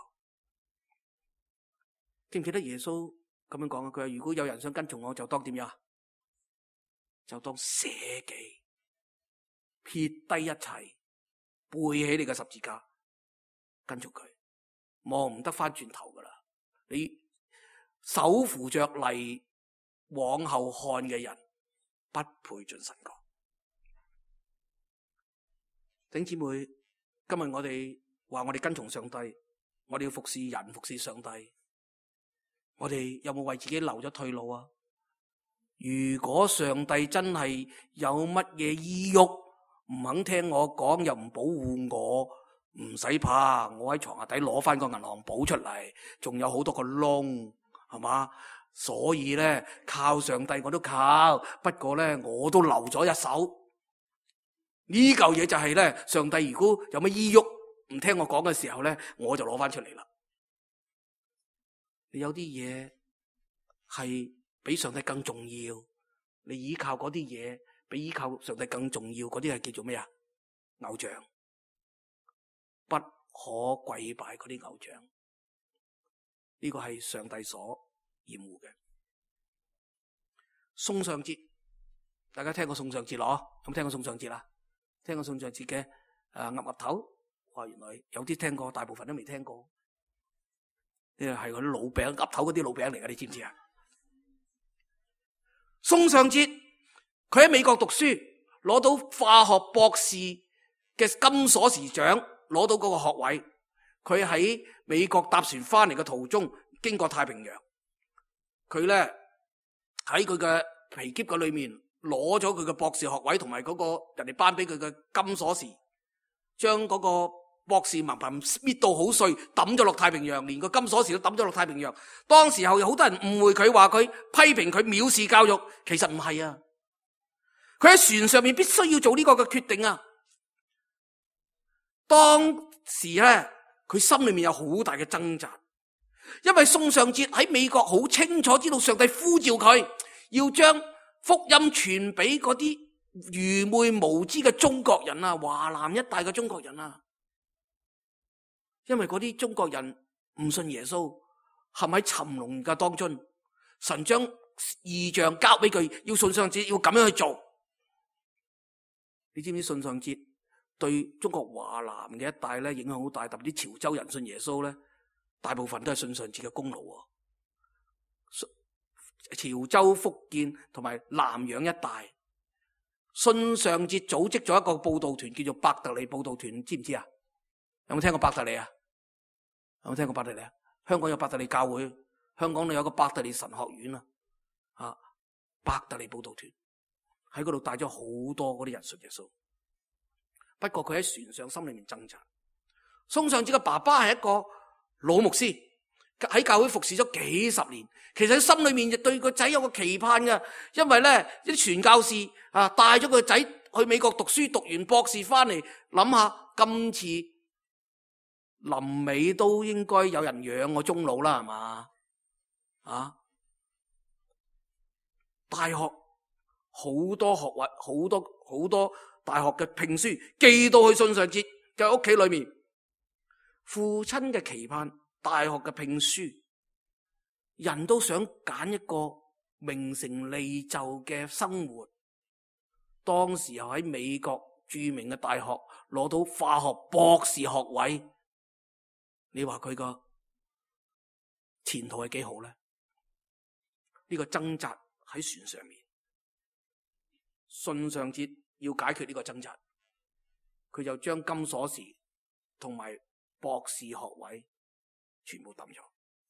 記唔記得耶穌咁樣講啊？佢話如果有人想跟從我，就當點樣？就當捨己，撇低一切，背起你嘅十字架，跟從佢，望唔得翻轉頭噶啦。你手扶着犁往後看嘅人，不配進神國。弟兄姊妹，今日我哋話我哋跟從上帝，我哋要服侍人，服侍上帝。我哋有冇為自己留咗退路啊？如果上帝真係有乜嘢意欲，唔肯聽我講，又唔保護我，唔使怕，我喺床下底攞翻個銀行簿出嚟，仲有好多個窿，係嘛？所以咧，靠上帝我都靠，不過咧我都留咗一手。呢嚿嘢就係咧，上帝如果有乜意欲，唔聽我講嘅時候咧，我就攞翻出嚟啦。你有啲嘢係比上帝更重要，你依靠嗰啲嘢比依靠上帝更重要，嗰啲係叫做咩啊？偶像，不可跪拜嗰啲偶像。呢個係上帝所厭惡嘅。 宋尚節，大家聽過宋尚節咯？有冇聽過宋尚節啊？聽過宋尚節嘅誒岌岌頭？哇，原來有啲聽過，大部分都未聽過。呢個係嗰啲老餅，岌頭嗰啲老餅嚟噶，你知唔知啊？宋尚節佢喺美國讀書，攞到化學博士嘅金鎖匙獎，攞到嗰個學位。佢喺美國搭船翻嚟嘅途中，經過太平洋，佢咧喺佢嘅皮篋嘅裏面攞咗佢嘅博士學位同埋嗰個人哋頒俾佢嘅金鎖匙，將嗰個博士文憑搣到好碎，抌咗落太平洋，連個金鎖匙都抌咗落太平洋。當時候有好多人誤會佢，話佢批評佢藐視教育，其實唔係啊！佢喺船上面必須要做呢個嘅決定啊！當時咧，佢心裏面有好大嘅掙扎，因為宋尚節喺美國好清楚知道上帝呼召佢要將福音傳俾嗰啲愚昧無知嘅中國人啊，華南一帶嘅中國人啊，因為嗰啲中國人唔信耶穌，陷喺沉淪嘅當中，神將異象交俾佢，要宋尚節要咁樣去做。你知唔知宋尚節對中國華南嘅一帶咧影響好大？特別啲潮州人信耶穌咧，大部分都係宋尚節嘅功勞。潮州、福建同埋南洋一帶，宋尚節組織咗一個佈道團，叫做伯特利佈道團，知唔知啊？有冇聽過伯特利啊？有冇聽過伯特利啊？香港有伯特利教會，香港有個伯特利神學院啊，啊，伯特利佈道團喺嗰度帶咗好多嗰啲人信耶穌。不過佢喺船上心裏面掙扎。宋尚節嘅爸爸係一個老牧師，喺教會服侍咗幾十年，其實喺心裏面亦對個仔有個期盼嘅，因為咧啲傳教士啊帶咗個仔去美國讀書，讀完博士翻嚟，諗下今次臨尾都應該有人養我終老啦，係嘛？啊，大學好多學位，好多好多大學嘅聘書寄到去宋尚節嘅屋企裏面，父親嘅期盼，大學嘅聘書，人都想揀一個名成利就嘅生活。當時候喺美國著名嘅大學攞到化學博士學位，你話佢個前途係幾好咧？呢個掙扎喺船上面，宋尚節要解決呢個掙扎，佢就將金鎖匙同埋博士學位全部抌咗。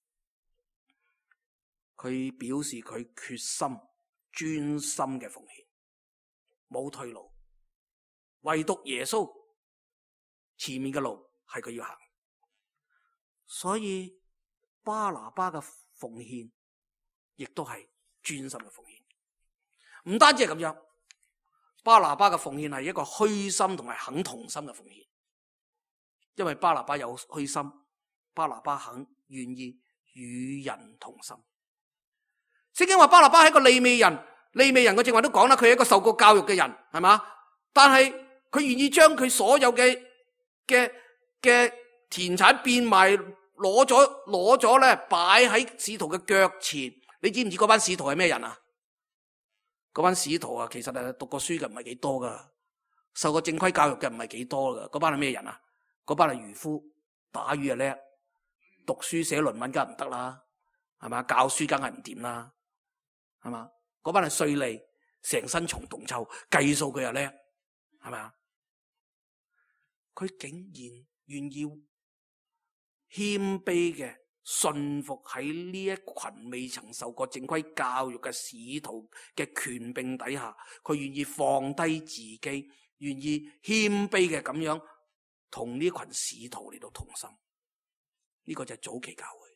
佢表示佢決心專心嘅奉獻，冇退路，唯獨耶穌前面嘅路係佢要行。所以巴拿巴嘅奉獻亦都係專心嘅奉獻。唔單止係咁樣，巴拿巴嘅奉獻係一個虛心同埋肯同心嘅奉獻。因為巴拿巴有虛心，巴拿巴肯願意與人同心。聖經話巴拿巴係一個利未人，利未人我正話都講啦，佢係一個受過教育嘅人，係嘛？但係佢願意將佢所有嘅嘅嘅田產變賣，攞咗攞咗咧，擺喺使徒嘅腳前。你知唔知嗰班使徒係咩人啊？嗰班使徒啊，其實係讀過書嘅唔係幾多噶，受過正規教育嘅唔係幾多噶。嗰班係咩人啊？嗰班係漁夫，打魚又叻，讀書寫論文梗係唔得啦，係嘛？教書梗係唔掂啦，係嘛？嗰班係稅吏，成身蟲洞臭，計數佢又叻，係咪？佢竟然願意謙卑嘅信服喺呢一群未曾受過正規教育嘅使徒嘅權柄底下，佢願意放低自己，願意謙卑嘅咁樣同呢群使徒嚟到同心。呢、這個就係早期教會。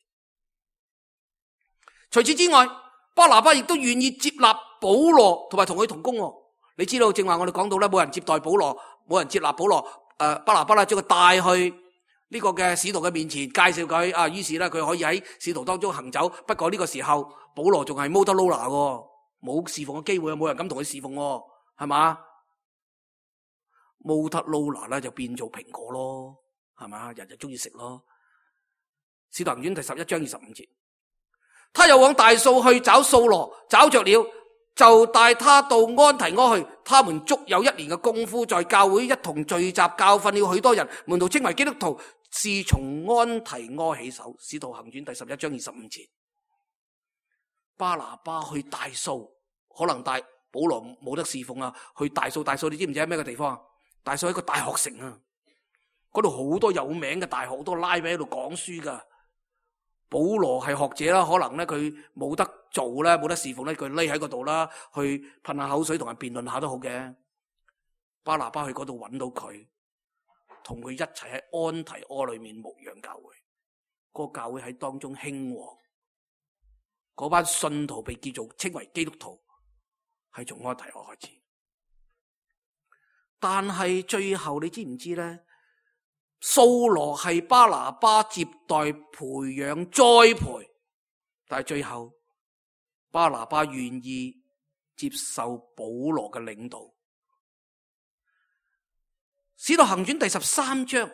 除此之外，巴拿巴亦都願意接納保羅同埋同佢同工。你知道正話我哋講到咧，冇人接待保羅，冇人接納保羅，誒、呃，巴拿巴啦將佢帶去呢個嘅使徒嘅面前，介紹佢啊。於是咧，佢可以喺使徒當中行走。不過呢個時候，保羅仲係摩德羅拿嘅，冇侍奉嘅機會，冇人敢同佢侍奉，係嘛？摩德羅拿咧就變做蘋果咯，係嘛？人就中意食咯。使徒行傳第十一章二十五節，他又往大數去找掃羅，找着了， 就帶他到安提阿去。他們足有一年嘅功夫，在教會一同聚集，教訓了許多人，門徒稱為基督徒，是從安提阿起手。使徒行傳第十一章二十五節。巴拿巴去大數，可能大保羅冇得侍奉啊，去大數。大數你知唔知喺咩個地方啊？大數喺個大學城啊，嗰度好多有名嘅大學，好多拉比喺度講書噶。保羅係學者啦，可能咧佢冇得做咧，冇得侍奉咧，佢匿喺嗰度啦，去噴下口水同人辯論下都好嘅。巴拿巴去嗰度揾到佢，同佢一齊喺安提阿裏面牧養教會。嗰個教會喺當中興旺，嗰班信徒被叫做稱為基督徒，係從安提阿開始。但係最後你知唔知咧？掃羅係巴拿巴接待、培養、栽培，但係最後巴拿巴願意接受保羅嘅領導。使徒行傳第十三章，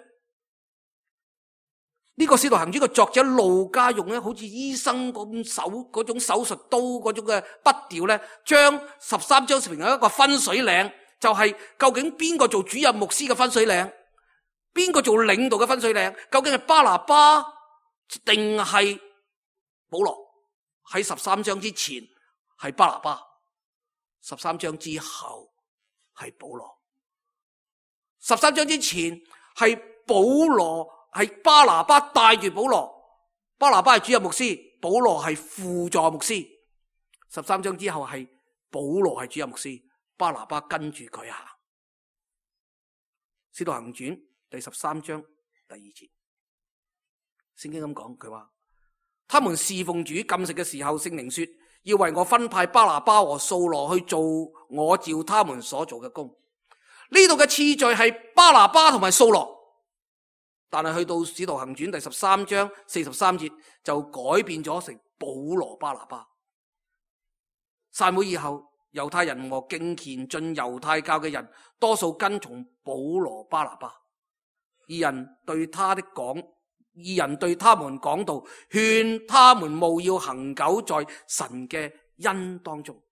呢個使徒行傳嘅作者路加用咧，好似醫生咁手嗰種手術刀嗰種嘅筆調咧，將十三章成為一個分水嶺，就係究竟邊個做主任牧師嘅分水嶺？邊個做領導嘅分水嶺？究竟係巴拿巴定係保羅？喺十三章之前係巴拿巴，十三章之後係保羅。十三章之前係保羅，係巴拿巴帶住保羅，巴拿巴係主任牧師，保羅係輔助牧師。十三章之後係保羅係主任牧師，巴拿巴跟住佢行。使徒行傳第十三章第二節，聖經咁講，佢話：他們侍奉主禁食嘅時候，聖靈說要為我分派巴拿巴和掃羅去做我照他們所做嘅工。呢度嘅次序係巴拿巴同埋掃羅，但係去到使徒行傳第十三章四十三節就改變咗成保羅巴拿巴。散會以後，猶太人和敬虔進猶太教嘅人多數跟從保羅巴拿巴。二人對他的講，二人對他們講道，勸他們務要恒久在神嘅恩當中。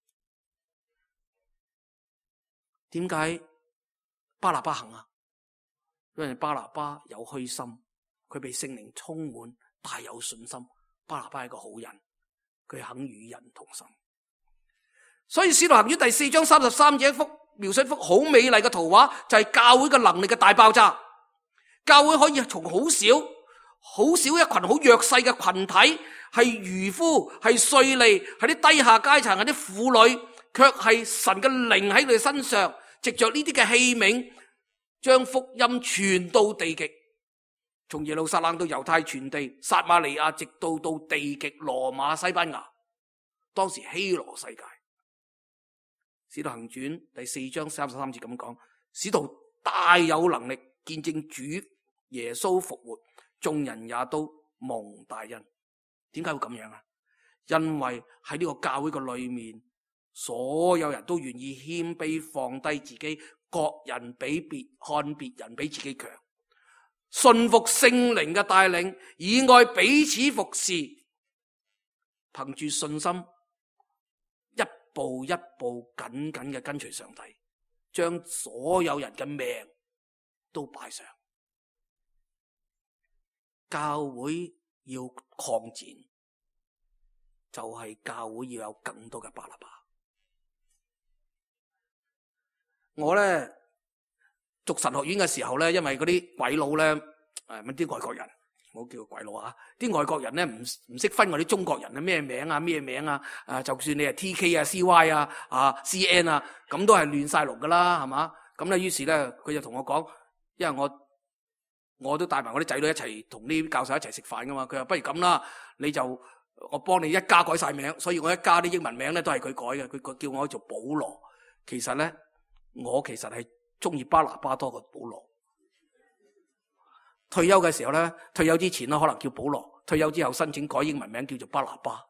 點解巴拿巴行啊？因為巴拿巴有虛心，佢被聖靈充滿，大有信心。巴拿巴係個好人，佢肯與人同心。所以使徒行傳第四章三十三節一幅描述一幅好美麗嘅圖畫，就係、是、教會嘅能力嘅大爆炸。教會可以從好少、好少一群好弱勢嘅群體，係漁夫、係稅吏、係啲低下階層、係啲婦女，卻係神嘅靈喺佢哋身上，藉着呢啲嘅器皿，將福音傳到地極，從耶路撒冷到猶太全地、撒瑪利亞，直到到地極羅馬、西班牙，當時希羅世界。使徒行傳第四章三十三節咁講，使徒大有能力見證主耶穌復活，眾人也都蒙大恩。點解會咁樣啊？因為喺呢個教會嘅裏面，所有人都願意謙卑放低自己，各人比別看別人比自己強，信服聖靈嘅帶領，以愛彼此服侍，憑住信心一步一步緊緊嘅跟隨上帝，將所有人嘅命都擺上。教會要擴展，就係、是、教會要有更多嘅巴拿巴。我咧讀神學院嘅時候咧，因為嗰啲鬼佬咧，誒，乜啲外國人，唔好叫鬼佬啊，啲外國人咧唔唔識分我啲中國人啊咩名啊咩名啊，誒，就算你係 T K 啊 C Y 啊啊 C N 啊，咁都係亂晒龍噶啦，係嘛？咁咧，於是咧，佢就同我講，因為我。我都帶埋我啲仔女一齊同啲教授一齊食飯噶嘛，佢話不如咁啦，你就我幫你一家改晒名，所以我一家啲英文名咧都係佢改嘅，佢叫我做保羅。其實咧，我其實係中意巴拿巴多過保羅。退休嘅時候咧，退休之前咧可能叫保羅，退休之後申請改英文名叫做巴拿巴。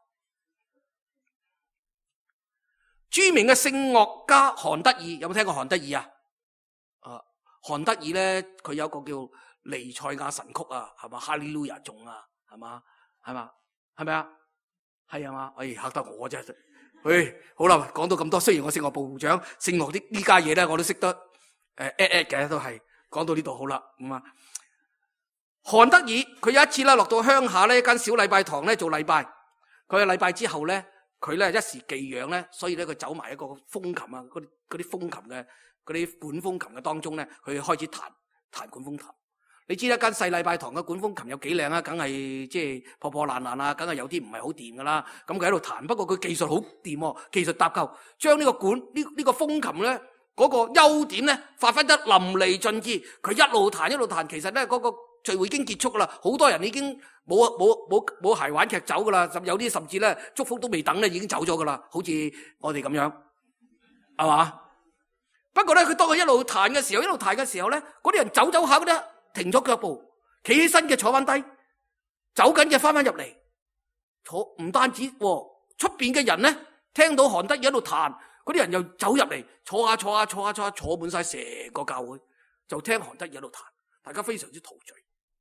著名嘅聖樂家韓德爾，有冇聽過韓德爾啊？啊，韓德爾咧，佢有個叫尼賽亞神曲啊，係嘛？哈利路亞頌啊，係嘛？係嘛？係咪啊？係啊嘛？哎，嚇得我真係， 喂，好啦，講到咁多，雖然我聖樂部長，聖樂啲呢家嘢咧，我都識得誒 at at 嘅，都係講到呢度好啦。咁啊，韓德爾佢有一次咧落到鄉下咧一間小禮拜堂咧做禮拜，佢嘅禮拜之後咧，佢咧一時寄養咧，所以咧佢走埋一個風琴啊，嗰啲嗰啲風琴嘅嗰啲管風琴嘅當中咧，佢開始彈彈管風琴。你知一間細禮拜堂嘅管風琴有幾靚啊？梗係即係破破爛爛啊，梗係有啲唔係好掂噶啦。咁佢喺度彈，不過佢技術好掂，技術搭救，將呢個管呢呢個風琴咧嗰個優點咧發揮得淋漓盡致。佢一路彈一路彈，其實咧嗰個聚會已經結束噶啦，好多人已經冇冇冇冇鞋玩劇走噶啦，有啲甚至咧祝福都未等咧已經走咗噶啦，好似我哋咁樣，係嘛？不過咧，佢當佢一路彈嘅時候，一路彈嘅時候咧，嗰啲人走走下嗰啲。停咗腳步，企起身嘅坐翻低，走緊嘅翻翻入嚟，坐唔單止，出邊嘅人咧聽到韓德爾喺度彈，嗰啲人又走入嚟，坐下坐下坐下坐下坐滿晒成個教會，就聽韓德爾喺度彈，大家非常之陶醉。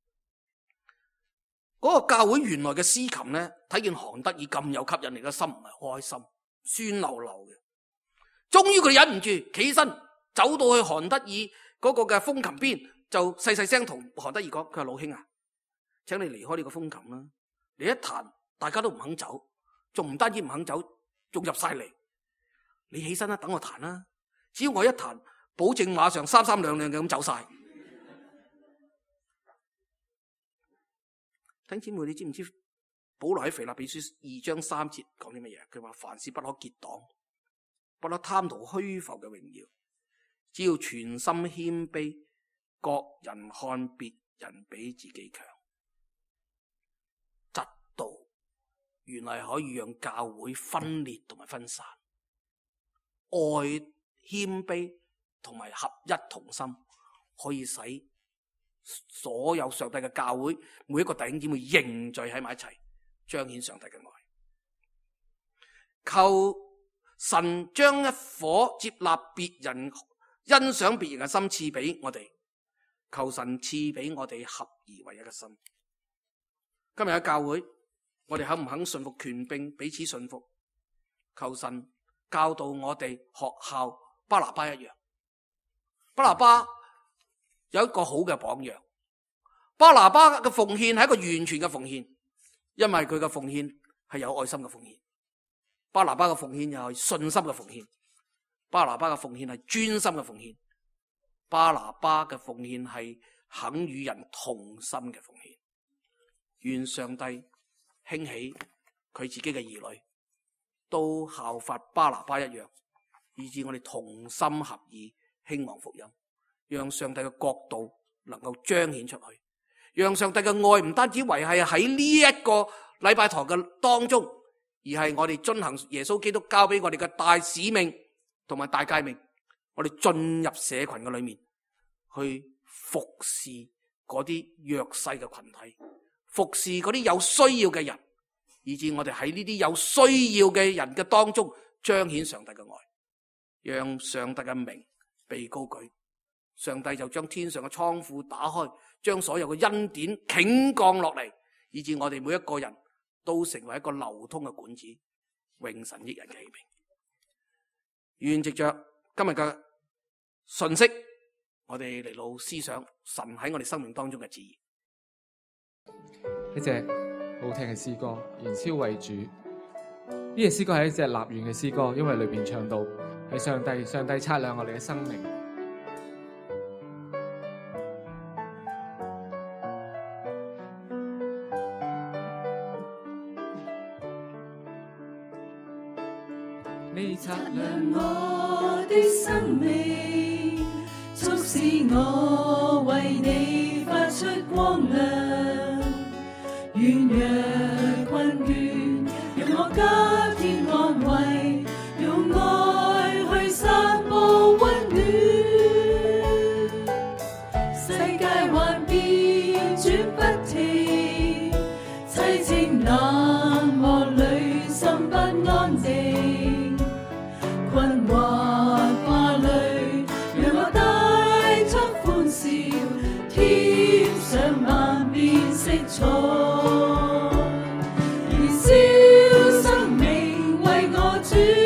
嗰、那個教會原來嘅司琴咧，睇見韓德爾咁有吸引力嘅心，唔係開心，酸溜溜嘅。終於佢忍唔住，企起身走到去韓德爾嗰個嘅風琴邊。就細細聲同韓德爾講，佢話老兄啊，請你離開呢個風琴啦！你一彈，大家都唔肯走，仲唔單止唔肯走，仲入晒嚟。你起身啦，等我彈啦。只要我一彈，保證馬上三三兩兩嘅咁走晒。弟兄姊妹，你知唔知保羅喺腓立比書二章三節講啲乜嘢？佢話凡事不可結黨，不可貪圖虛浮嘅榮耀，只要全心謙卑。各人看別人比自己強，嫉妒原來可以讓教會分裂同埋分散，愛謙卑同埋合一同心，可以使所有上帝嘅教會每一個弟兄姊妹凝聚喺埋一齊，彰顯上帝嘅愛。求神將一顆接納別人、欣賞別人嘅心賜俾我哋。求神賜俾我哋合而為一嘅心。今日喺教會，我哋肯唔肯順服權柄，彼此順服？求神教導我哋學效巴拿巴一樣。巴拿巴有一個好嘅榜樣。巴拿巴嘅奉獻係一個完全嘅奉獻，因為佢嘅奉獻係有愛心嘅奉獻。巴拿巴嘅奉獻又係信心嘅奉獻。巴拿巴嘅奉獻係專心嘅奉獻。巴拿巴嘅奉獻係肯與人同心嘅奉獻。願上帝興起佢自己嘅兒女，都效法巴拿巴一樣，以致我哋同心合意興旺福音，讓上帝嘅國度能夠彰顯出去，讓上帝嘅愛唔單止維繫喺呢一個禮拜堂嘅當中，而係我哋遵行耶穌基督交俾我哋嘅大使命同埋大誡命。我哋進入社群嘅裏面，去服侍嗰啲弱勢嘅群體，服侍嗰啲有需要嘅人，以致我哋喺呢啲有需要嘅人嘅當中彰顯上帝嘅愛，讓上帝嘅名被高舉。上帝就將天上嘅倉庫打開，將所有嘅恩典傾降落嚟，以致我哋每一個人都成為一個流通嘅管子，永神益人嘅器皿。願藉着今日嘅信息，我哋嚟到思想神喺我哋生命當中嘅旨意。 一隻好聽嘅詩歌，燃燒為主。呢隻詩歌係一隻立願嘅詩歌，因為裏邊唱到係上帝，上帝測量我哋嘅生命。 你測量我的生命，促使我為你發出光亮。軟弱困倦，讓我加添安慰，用愛去散播溫暖。世界幻變轉不停，凄清冷漠裏心不安定。困惑掛慮，讓我帶出歡笑，添上萬變色彩，燃燒生命為我主。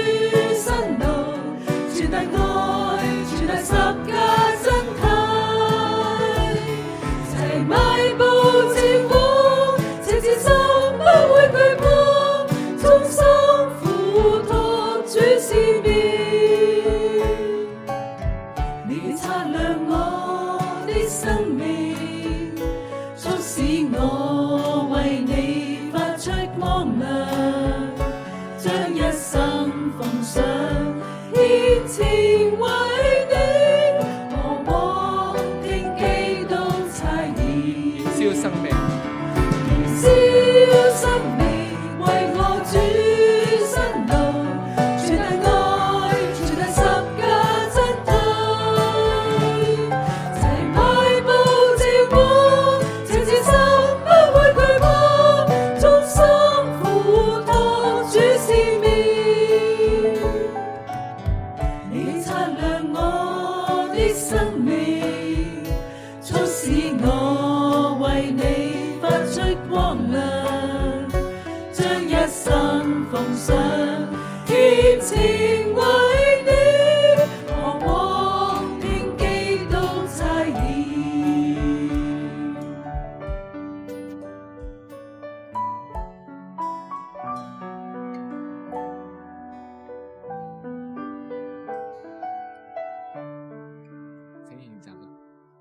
光亮，將一生奉上，獻情為你，何往聽基督差遣， 燃燒生命， 燃燒生命，為我主辛勞，傳遞愛，傳遞十架真諦，齊邁步前往，這次心不會懼怕，衷心付託主使命，你擦亮我的生命，促使我為你發出光亮，將一生奉上，獻情為你，何往聽基督差遣。 請獻站啦。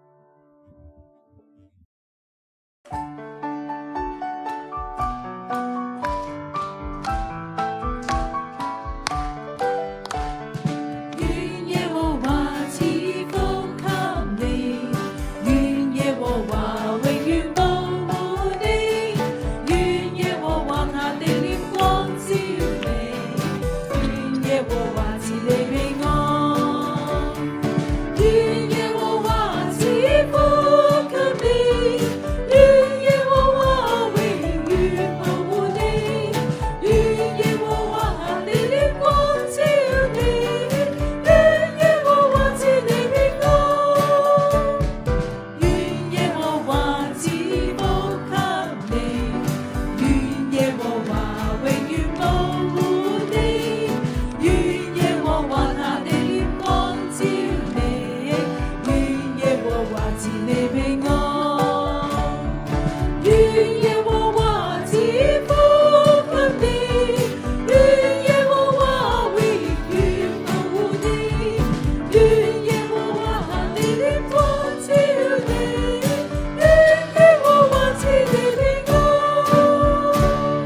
願耶和華賜福給你，願耶和華永遠保護你，願耶和華下地臉光照你，願耶和華賜你平安，願耶和華賜福給你，願耶和華永遠保護你，願耶和華下地臉光照你，願耶和華賜你平安，願耶和華賜福給你，願耶和華永遠保護你，願耶和華下地臉光照你，願耶和華賜你平安，願耶和華賜福給你，願耶和華永遠保護你，願耶和華下地臉光照你，願耶和華賜你平安。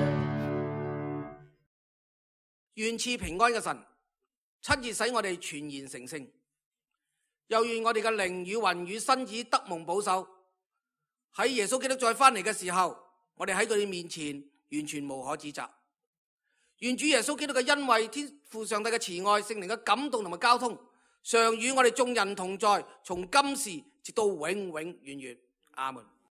願賜平安嘅神親自使我哋全然成聖，又願我哋嘅靈與魂與身子得蒙保守。喺耶穌基督再翻嚟嘅時候，我哋喺佢哋面前完全無可指責。願主耶穌基督嘅恩惠、天父上帝嘅慈愛、聖靈嘅感動同埋交通，常與我哋眾人同在，從今時直到永永遠遠。阿門。